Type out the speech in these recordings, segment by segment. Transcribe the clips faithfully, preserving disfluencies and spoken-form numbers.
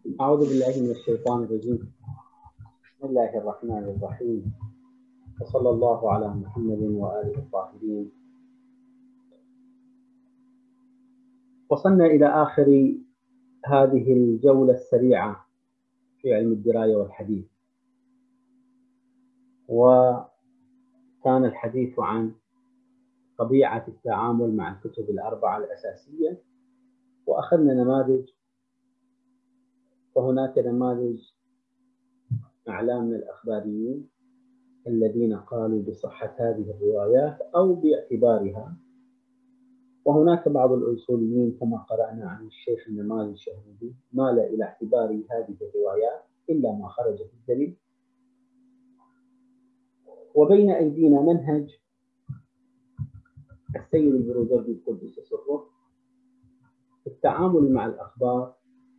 أعوذ بالله من الشيطان الرجيم. بسم الله الرحمن الرحيم، وصلى الله على محمد وآله الطاهرين. وصلنا إلى آخر هذه الجولة السريعة في علم الدراية والحديث، وكان الحديث عن طبيعة التعامل مع الكتب الأربعة الأساسية، وأخذنا نماذج، وهناك نماذج أعلامنا الأخباريين الذين قالوا بصحة هذه الروايات أو باعتبارها، وهناك بعض الأصوليين كما قرأنا عن الشيخ النمازي الشهرودي مال إلى اعتبار هذه الروايات إلا ما خرج في الدليل. وبين أيدينا منهج السيد البروجردي القدس سره في التعامل مع الأخبار،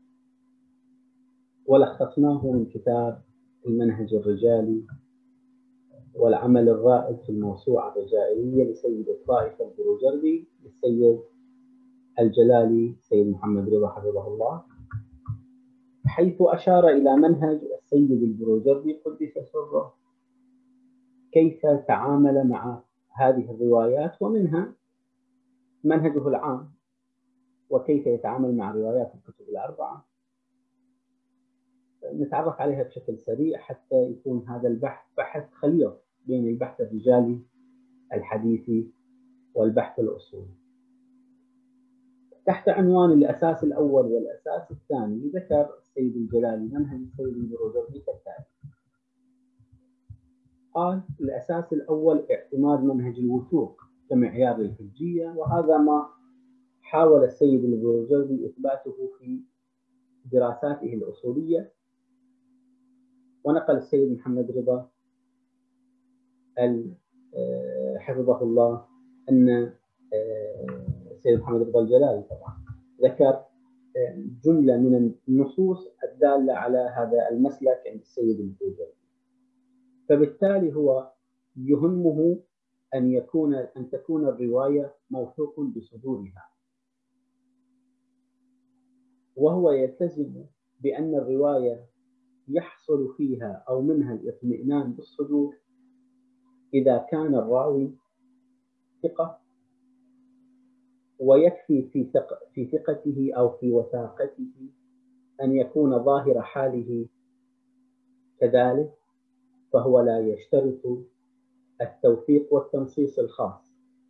ولخصناه من كتاب المنهج الرجالي والعمل الرائد في الموسوعة الرجائية لسيد الطائفة البروجردي للسيد الجلالي سيد محمد رضا حفظه الله، حيث أشار إلى منهج السيد البروجردي قدس سره كيف تعامل مع هذه الروايات، ومنها منهجه العام وكيف يتعامل مع روايات الكتب الأربعة. نتعرف عليها بشكل سريع حتى يكون هذا البحث بحث خليط بين البحث الرجالي الحديثي والبحث الأصولي. تحت عنوان الأساس الأول والأساس الثاني ذكر السيد الجلالي منهج السيد البروجردي كالتالي: قال: الأساس الأول اعتماد منهج الوثوق كمعيار للحجية، وهذا ما حاول السيد البروجردي إثباته في دراساته الأصولية. ونقل السيد محمد رضا حفظه الله أن السيد محمد رضا الجلالي طبعا ذكر جملة من النصوص الدالة على هذا المسلك عند السيد البروجردي، فبالتالي هو يهمه أن يكون أن تكون الرواية موثوق بصدورها، وهو يلتزم بأن الرواية يحصل فيها أو منها الاطمئنان بالصدور إذا كان الراوي ثقة، ويكفي في ثق في ثقته أو في وثاقته أن يكون ظاهر حاله كذلك، فهو لا يشترط التوثيق والتنصيص الخاص،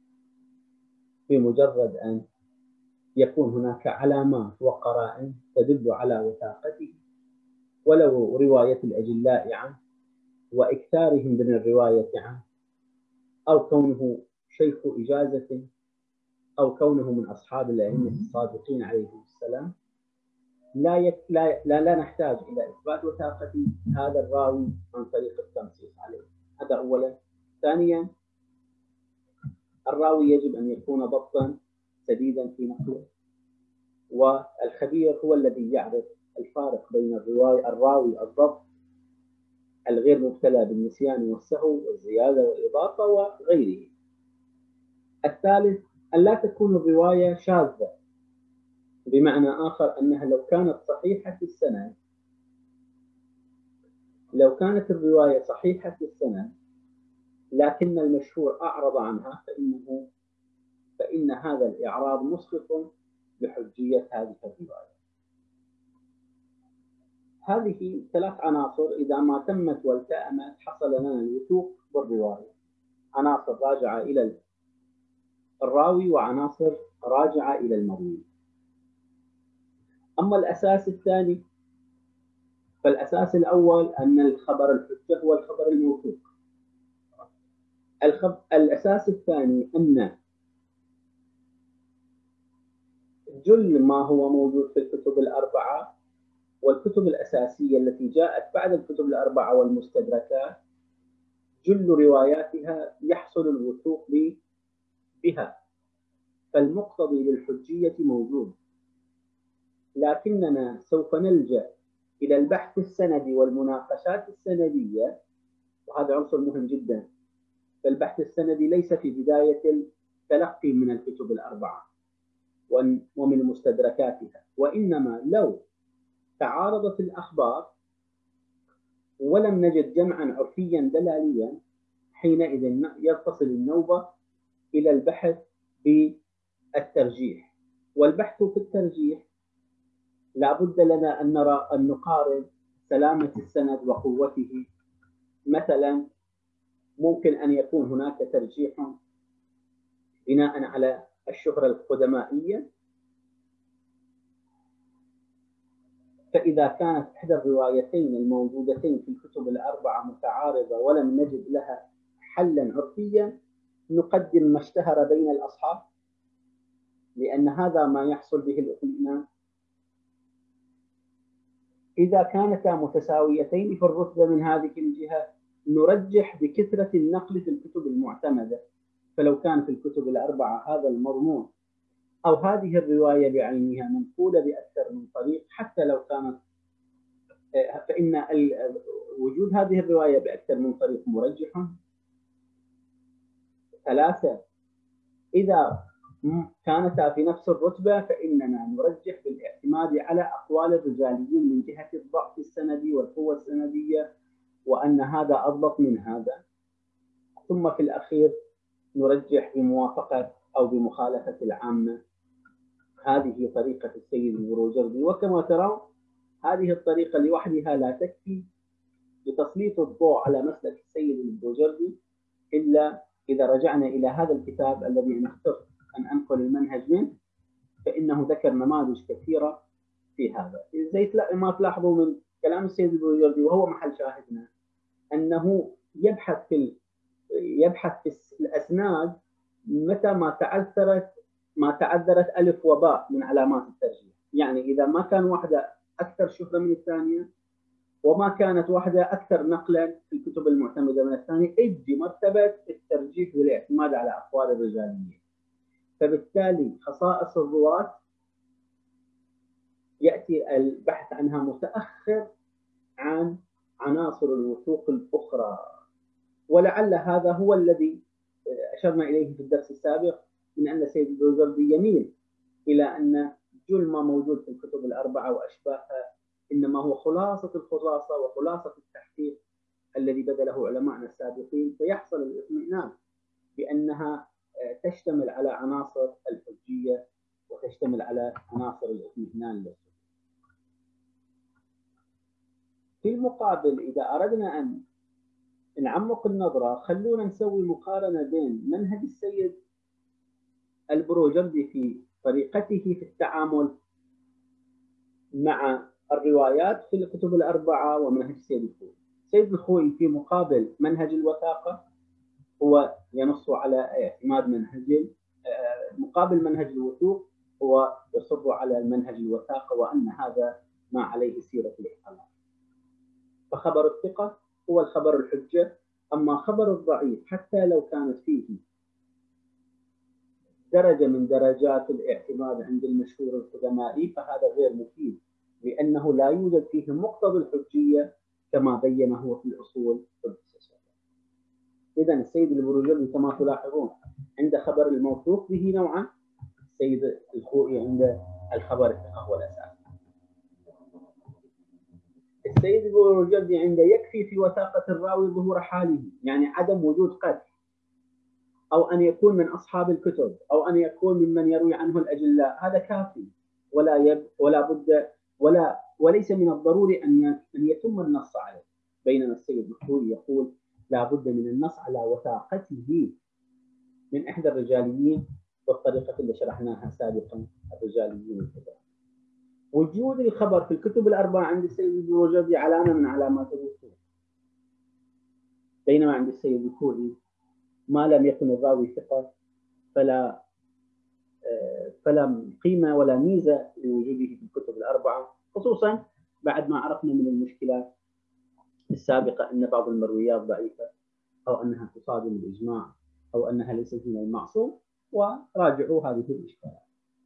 بمجرد أن يكون هناك علامات وقرائن تدل على وثاقته، ولو رواية الأجلاء عنه وإكثارهم من الرواية عنه، أو كونه شيخ إجازة، أو كونه من أصحاب الأئمة الصادقين عليهم السلام، لا, يك... لا... لا لا نحتاج إلى إثبات وثاقة هذا الراوي عن طريق التنصيص عليه. هذا أولا. ثانيا، الراوي يجب أن يكون ضبطا سديدا في نقله، والخبير هو الذي يعرف الفارق بين الرواية الراوي الضبط الغير مبتلى بالنسيان والسهو والزيادة والإضافة وغيره. الثالث، أن لا تكون الرواية شاذة، بمعنى آخر أنها لو كانت صحيحة السند لو كانت الرواية صحيحة السند لكن المشهور أعرض عنها، فإنه فإن هذا الإعراض مسقط بحجية هذه الرواية. هذه ثلاث عناصر إذا ما تمت والتأمت حصل لنا الوثوق بالرواية: عناصر راجعة إلى الراوي وعناصر راجعة إلى المروي. أما الأساس الثاني فالأساس الأول أن الخبر الحجة هو الخبر الموثوق. الخب... الأساس الثاني أن جل ما هو موجود في الكتب الأربعة والكتب الأساسية التي جاءت بعد الكتب الأربعة والمستدركات، جل رواياتها يحصل الوثوق بها، فالمقتضي للحجية موجود، لكننا سوف نلجأ إلى البحث السندي والمناقشات السندية، وهذا عنصر مهم جدا. فالبحث السندي ليس في بداية التلقي من الكتب الأربعة ومن مستدركاتها، وإنما لو تعارضت الأخبار ولم نجد جمعا عرفيا دلاليا، حينئذ يتصل النوبة إلى البحث بالترجيح. والبحث في الترجيح لا بد لنا أن نرى أن نقارن سلامة السند وقوته. مثلا ممكن أن يكون هناك ترجيح بناء على الشهرة القدمائية، فإذا كانت إحدى الروايتين الموجودتين في الكتب الأربعة متعارضة ولم نجد لها حلا عرفيا، نقدم ما اشتهر بين الأصحاب، لأن هذا ما يحصل به الاطمئنان. إذا كانتا متساويتين في الرتبة من هذه الجهة، نرجح بكثرة النقل في الكتب المعتمدة. فلو كان في الكتب الأربعة هذا المضمون أو هذه الرواية بعينها منقولة بأكثر من طريق، حتى لو كانت، فإن وجود هذه الرواية بأكثر من طريق مرجح. ثلاثة، إذا كانتا في نفس الرتبة فإننا نرجح بالاعتماد على أقوال الرجاليين من جهة الضعف السندي والقوة السندية، وأن هذا أضبط من هذا. ثم في الأخير نرجح بموافقة أو بمخالفة العامة. هذه طريقة السيد البروجردي، وكما ترون هذه الطريقة لوحدها لا تكفي لتسليط الضوء على مسلك السيد البروجردي، إلا إذا رجعنا إلى هذا الكتاب الذي نختار أن أنقل المنهج منه، فإنه ذكر نماذج كثيرة في هذا. زي ما تلاحظوا من كلام السيد البروجردي وهو محل شاهدنا، أنه يبحث في يبحث في الأسناد متى ما تعثرت ما تعذرت ألف وباء من علامات الترجيح. يعني إذا ما كان واحدة أكثر شهرة من الثانية، وما كانت واحدة أكثر نقلا في الكتب المعتمدة من الثانية، إجي مرتبة الترجيح بالاعتماد على أقوال الرجاليين. فبالتالي خصائص الرواة يأتي البحث عنها متأخر عن عناصر الوثوق الأخرى. ولعل هذا هو الذي أشرنا إليه في الدرس السابق، من أن السيد البروجردي يميل إلى أن جل ما موجود في الكتب الأربعة وأشباهها إنما هو خلاصة الخلاصة وخلاصة التحقيق الذي بذله علماءنا السابقين، فيحصل الاطمئنان بأنها تشتمل على عناصر الحجية وتشتمل على عناصر الاطمئنان للسنة. في المقابل إذا أردنا أن نعمق النظرة، خلونا نسوي مقارنة بين منهج السيد البروجردي في طريقته في التعامل مع الروايات في الكتب الأربعة ومنهج السيد الخوئي. السيد الخوئي في مقابل منهج الوثاقة هو ينص على اعتماد منهج، مقابل منهج الوثوق هو يصر على منهج الوثاقة، وأن هذا ما عليه سيرة الإحالات. فخبر الثقة هو الخبر الحجة، أما خبر الضعيف حتى لو كانت فيه درجة من درجات الاعتماد عند المشهور القدمائي فهذا غير مفيد، لأنه لا يوجد فيه مقتضى الحجية كما بينه في الأصول والخصوصيات. إذا السيد البروجردي كما تلاحظون عند خبر الموثوق به نوعا، السيد الخوئي عند الخبر الثقة هو الأساس. السيد البروجردي عند يكفي في وثاقة الراوي ظهور حاله، يعني عدم وجود قدح، أو أن يكون من أصحاب الكتب، أو أن يكون ممن يروي عنه الأجلاء، هذا كافي، ولا يب ولا بد ولا وليس من الضروري أن أن يتم النص عليه. بينما السيد الخوئي يقول لا بد من النص على وثاقته من إحدى الرجاليين، والطريقة اللي شرحناها سابقا الرجاليين الكبار. وجود الخبر في الكتب الأربعة عند السيد البروجردي علامة من علامات الوثوق، بينما عند السيد الخوئي ما لم يكن الراوي ثقة فلا فلا قيمة ولا ميزة لوجوده في الكتب الأربعة، خصوصا بعد ما عرفنا من المشكلات السابقة أن بعض المرويات ضعيفة، أو أنها تصادم الإجماع، أو أنها ليست من المعصوم، وراجعوا هذه الإشكالات.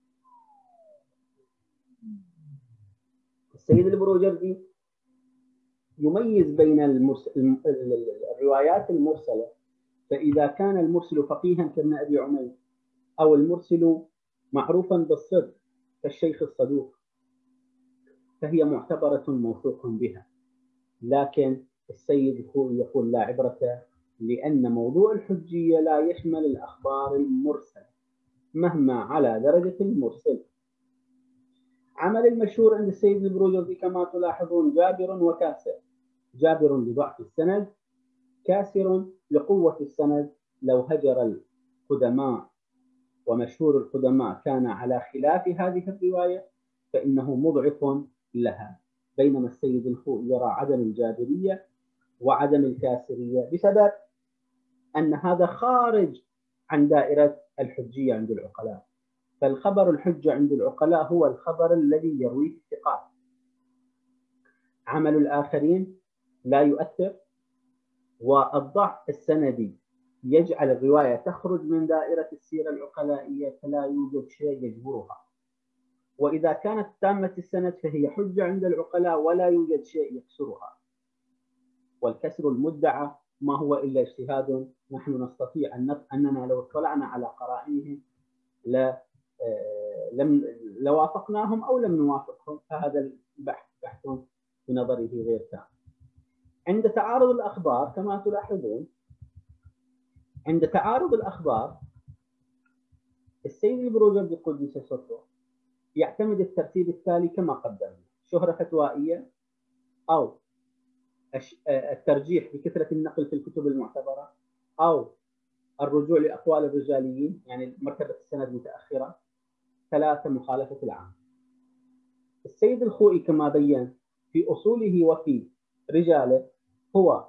السيد البروجردي يميز بين المرسل الروايات المرسلة، فإذا كان المرسل فقيها كابن أبي عمير، أو المرسل معروفا بالصدق كالشيخ الصدوق، فهي معتبرة موثوق بها. لكن السيد الخوئي يقول لا عبرة، لأن موضوع الحجية لا يشمل الأخبار المرسلة مهما على درجة المرسل. عمل المشهور عند السيد البروجردي كما تلاحظون جابر وكاسر، جابر لضعف السند، كاسر لقوة السند. لو هجر القدماء ومشهور القدماء كان على خلاف هذه الرواية فإنه مضعف لها، بينما السيد الخوئي يرى عدم الجابرية وعدم الكاسرية بسبب أن هذا خارج عن دائرة الحجية عند العقلاء. فالخبر الحجة عند العقلاء هو الخبر الذي يرويه الثقات. عمل الآخرين لا يؤثر، والضعف السندي يجعل الرواية تخرج من دائرة السيرة العقلائية، فلا يوجد شيء يجبرها. وإذا كانت تامة السند فهي حجة عند العقلاء ولا يوجد شيء يكسرها. والكسر المدعى ما هو إلا اجتهاد نحن نستطيع أننا لو اطلعنا على قرائنهم لا لم لوافقناهم أو لم نوافقهم، فهذا البحث بحث بنظره غير تام. عند تعارض الأخبار كما تلاحظون، عند تعارض الأخبار السيد البروجردي قدس سره يعتمد الترتيب التالي كما قدمنا: شهرة فتوائية، أو الترجيح بكثرة النقل في الكتب المعتبرة، أو الرجوع لأقوال الرجاليين يعني مرتبة السند متأخرة. ثلاثة، مخالفة العام. السيد الخوئي كما بين في أصوله وفي رجاله هو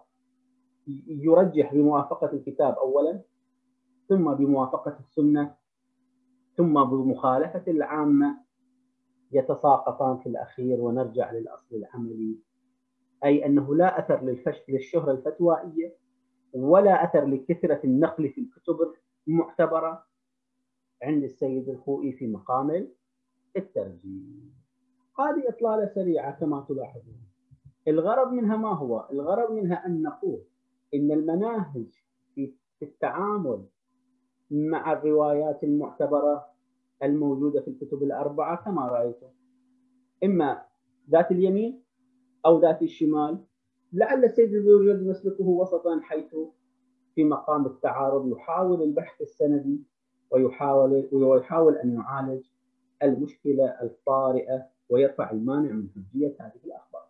يرجح بموافقة الكتاب أولا، ثم بموافقة السنة، ثم بمخالفة العامة، يتساقطان في الأخير ونرجع للأصل العملي، أي أنه لا أثر للفشل للشهرة الفتوائية ولا أثر لكثرة النقل في الكتب المعتبرة عند السيد الخوئي في مقام الترجيح. هذه إطلالة سريعة كما تلاحظون. الغرض منها ما هو؟ الغرض منها أن نقول إن المناهج في التعامل مع الروايات المعتبرة الموجودة في الكتب الأربعة كما رأيتم، إما ذات اليمين أو ذات الشمال. لعل السيد البروجردي يسلكه وسطا، حيث في مقام التعارض يحاول البحث السندي ويحاول ويحاول أن يعالج المشكلة الطارئة ويرفع المانع من حجية هذه الأخبار.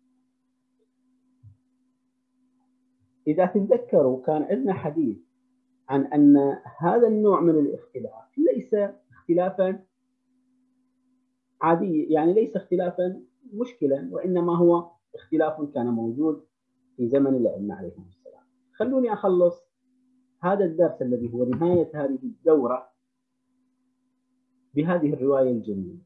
إذا تتذكروا كان عندنا حديث عن أن هذا النوع من الاختلاف ليس اختلافا عادي، يعني ليس اختلافا مشكلا، وإنما هو اختلاف كان موجود في زمن الأئمة عليهم السلام. خلوني أخلص هذا الدرس الذي هو نهاية هذه الدورة بهذه الرواية الجميلة.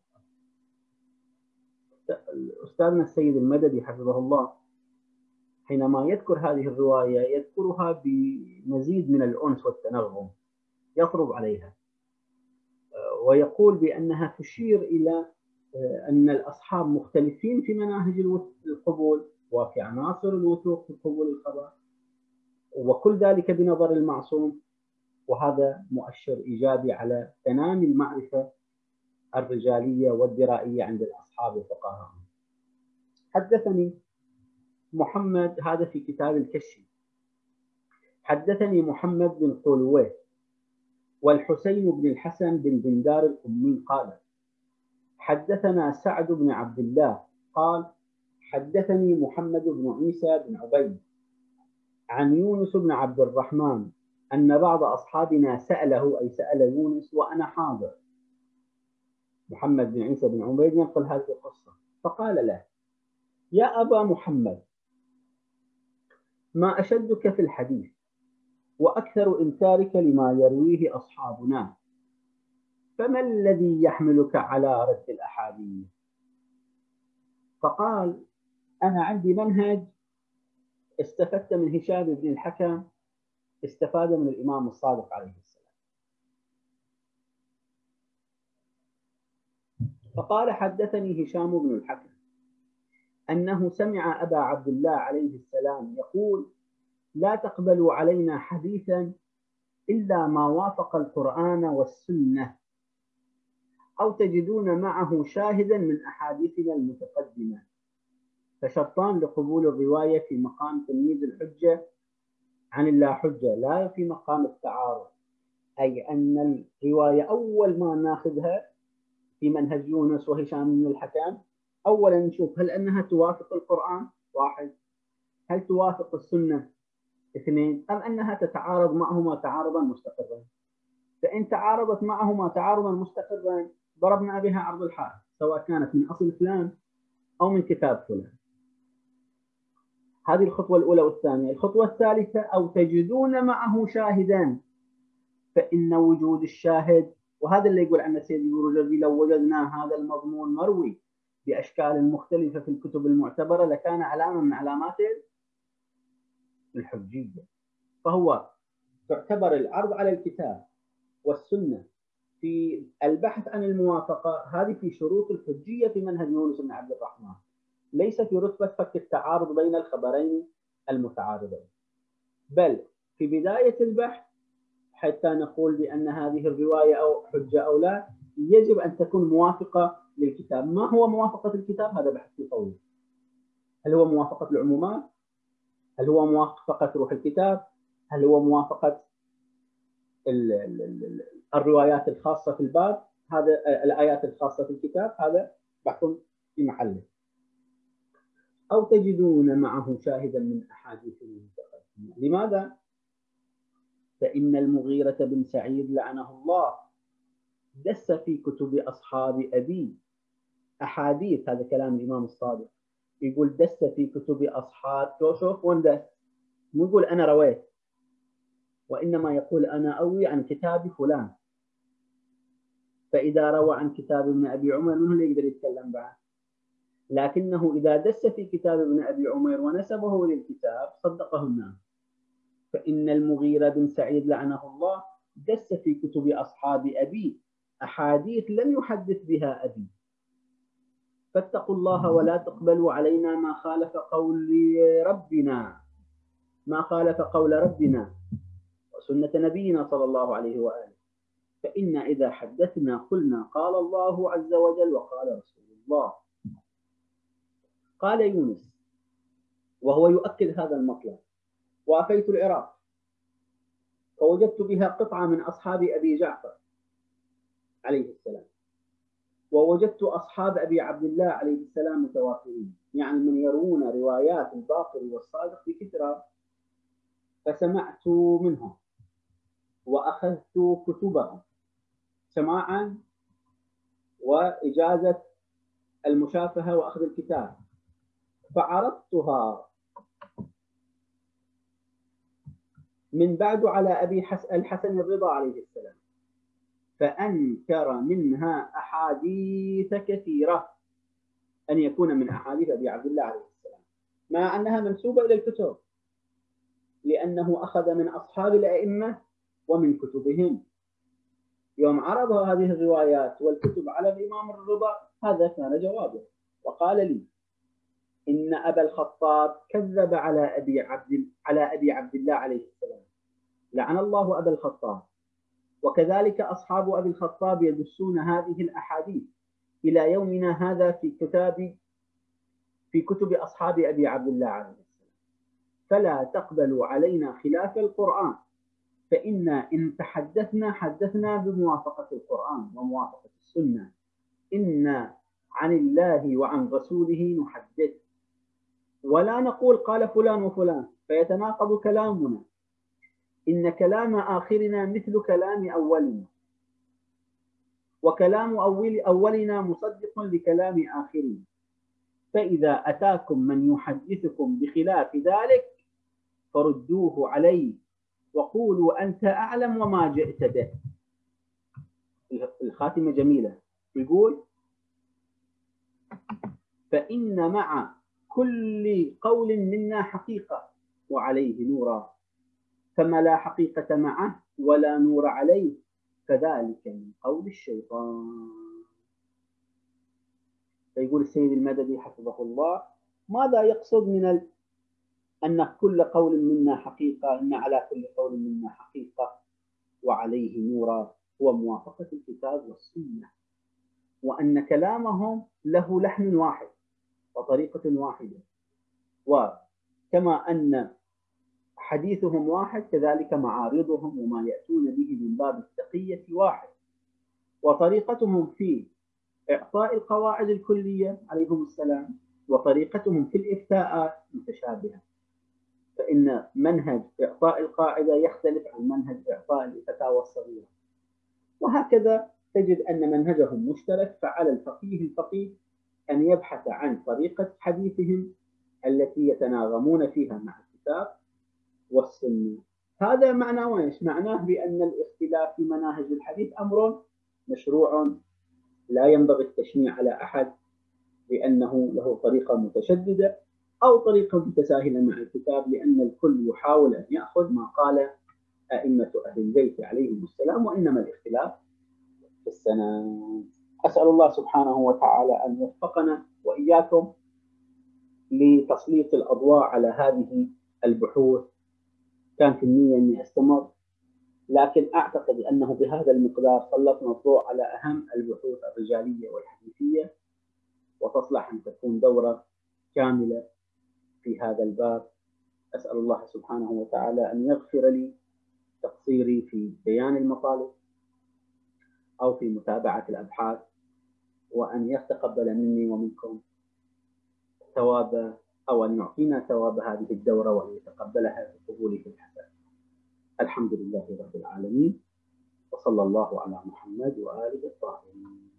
أستاذنا السيد المددي حفظه الله حينما يذكر هذه الرواية يذكرها بمزيد من الأنس والتنغم، يطرب عليها ويقول بأنها تشير إلى أن الأصحاب مختلفين في مناهج القبول وفي عناصر الوثوق في قبول الخبر، وكل ذلك بنظر المعصوم، وهذا مؤشر إيجابي على تنامي المعرفة الرجالية والدرائية عند الأصحاب الفقهاء. حدثني محمد، هذا في كتاب الكشي، حدثني محمد بن طولويه والحسين بن الحسن بن بندار الأمي قال: حدثنا سعد بن عبد الله قال: حدثني محمد بن عيسى بن عبيد عن يونس بن عبد الرحمن أن بعض أصحابنا سأله، أي سأل يونس وأنا حاضر. محمد بن عيسى بن عبيد ينقل هذه القصة، فقال له: يا أبا محمد، ما أشدك في الحديث وأكثر إنكارك لما يرويه أصحابنا، فما الذي يحملك على رد الأحاديث؟ فقال: أنا عندي منهج استفدت من هشام بن الحكم، استفاد من الإمام الصادق عليه السلام. فقال: حدثني هشام بن الحكم أنه سمع أبا عبد الله عليه السلام يقول: لا تقبلوا علينا حديثا إلا ما وافق القرآن والسنة، أو تجدون معه شاهدا من أحاديثنا المتقدمة. فشرطان لقبول الرواية في مقام تمييز الحجة عن اللا حجة، لا في مقام التعارض. أي أن الرواية أول ما ناخذها في منهج يونس وهشام بن الحكم، أولا نشوف هل أنها توافق القرآن، واحد، هل توافق السنة، اثنين، أم أنها تتعارض معهما تعارضا مستقرا. فإن تعارضت معهما تعارضا مستقرا ضربنا بها عرض الحائط، سواء كانت من أصل فلان أو من كتاب فلان. هذه الخطوة الأولى. والثانية الخطوة الثالثة، أو تجدون معه شاهدا، فإن وجود الشاهد، وهذا اللي يقول عنه سيدي البروجردي، لو وجدنا هذا المضمون مروي بأشكال مختلفة في الكتب المعتبرة لكان علامة من علامات الحجية. فهو تعتبر العرض على الكتاب والسنة في البحث عن الموافقة، هذه في شروط الحجية في منهج يونس بن عبد الرحمن، ليس في رتبة فك التعارض بين الخبرين المتعارضين، بل في بداية البحث حتى نقول بأن هذه الرواية أو حجة أو لا، يجب أن تكون موافقة للكتاب. ما هو موافقة الكتاب؟ هذا بحث طويل. هل هو موافقة العمومات؟ هل هو موافقة روح الكتاب؟ هل هو موافقة ال ال ال الروايات الخاصة في الباب؟ هذا الآيات الخاصة في الكتاب، هذا بحث في محله. أو تجدون معه شاهدا من أحاديث المتقدمة. لماذا؟ فإن المغيرة بن سعيد لعنه الله دس في كتب أصحاب أبي أحاديث، هذا كلام الإمام الصادق، يقول دس في كتب أصحاب، شوف وين دس، مو يقول أنا رويت، وإنما يقول أنا أروي عن كتاب فلان. فإذا روى عن كتاب ابن أبي عمر منه اللي يقدر يتكلم بعد، لكنه إذا دس في كتاب ابن أبي عمر ونسبه للكتاب صدقه الناس. فإن المغيرة بن سعيد لعنه الله دس في كتب أصحاب أبي أحاديث لم يحدث بها أبي، فاتقوا الله ولا تقبلوا علينا ما خالف قول ربنا ما خالف قول ربنا وسنة نبينا صلى الله عليه وآله. فإن إذا حدثنا قلنا قال الله عز وجل وقال رسول الله. قال يونس وهو يؤكد هذا المطلب: وأتيت العراق فوجدت بها قطعة من أصحاب أبي جعفر عليه السلام، ووجدت أصحاب أبي عبد الله عليه السلام متوافرين، يعني من يروون روايات الباقر والصادق بكثرة، فسمعت منهم وأخذت كتبهم سماعا وإجازة المشافهة وأخذ الكتاب، فعرضتها من بعد على أبي الحسن الرضا عليه السلام، فأنكر منها أحاديث كثيرة أن يكون من أحاديث أبي عبد الله عليه السلام، مع أنها منسوبة إلى الكتب، لأنه أخذ من أصحاب الأئمة ومن كتبهم. يوم عرض هذه الروايات والكتب على الإمام الرضا، هذا كان جوابه، وقال لي إن أبا الخطاب كذب على أبي عبد على أبي عبد الله عليه السلام، لعن الله أبا الخطاب. وكذلك أصحاب أبي الخطاب يدسون هذه الأحاديث إلى يومنا هذا في كتاب في كتب أصحاب أبي عبد الله عليه السلام. فلا تقبلوا علينا خلاف القرآن، فإنا إن تحدثنا حدثنا بموافقة القرآن وموافقة السنة، إنا عن الله وعن رسوله نحدث، ولا نقول قال فلان وفلان فيتناقض كلامنا. إن كلام آخرنا مثل كلام أولنا، وكلام أول أولنا مصدق لكلام آخرنا، فإذا أتاكم من يحدثكم بخلاف ذلك فردوه عليه وقولوا أنت أعلم وما جئت به. الخاتمة جميلة، يقول فإن مع كل قول منا حقيقة وعليه نورا، فما لا حقيقة معه ولا نور عليه فذلك من قول الشيطان. فيقول السيد المددي حفظه الله: ماذا يقصد من ال... أن كل قول منا حقيقة، إن على كل قول منا حقيقة وعليه نورا، هو موافقة الكتاب والسنة. وأن كلامهم له لحن واحد وطريقة واحدة، وكما أن حديثهم واحد كذلك معارضهم وما يأتون به من باب التقية واحد، وطريقتهم في إعطاء القواعد الكلية عليهم السلام وطريقتهم في الإفتاءات متشابهة، فإن منهج إعطاء القاعدة يختلف عن منهج إعطاء الفتاوى الصغيرة، وهكذا تجد أن منهجهم مشترك. فعلى الفقيه الفقيه أن يبحث عن طريقة حديثهم التي يتناغمون فيها مع الكتاب والسنة. هذا معناه وإيش؟ معناه بأن الاختلاف في مناهج الحديث أمر مشروع، لا ينبغي التشنيع على أحد لأنه له طريقة متشددة أو طريقة متساهلة مع الكتاب، لأن الكل يحاول أن يأخذ ما قال أئمة أهل البيت عليهم السلام، وإنما الاختلاف في السنة. أسأل الله سبحانه وتعالى أن يوفقنا وإياكم لتسليط الأضواء على هذه البحوث. كانت النية أني أستمر، لكن أعتقد أنه بهذا المقدار سلطنا الضوء على أهم البحوث الرجالية والحديثية، وتصلح أن تكون دورة كاملة في هذا الباب. أسأل الله سبحانه وتعالى أن يغفر لي تقصيري في بيان المطالب أو في متابعة الأبحاث، وأن يتقبل مني ومنكم ثواب، أو أن يعطينا ثواب هذه الدورة وأن يتقبلها بقبوله الحسن. الحمد لله رب العالمين، وصلى الله على محمد وآله الطاهرين.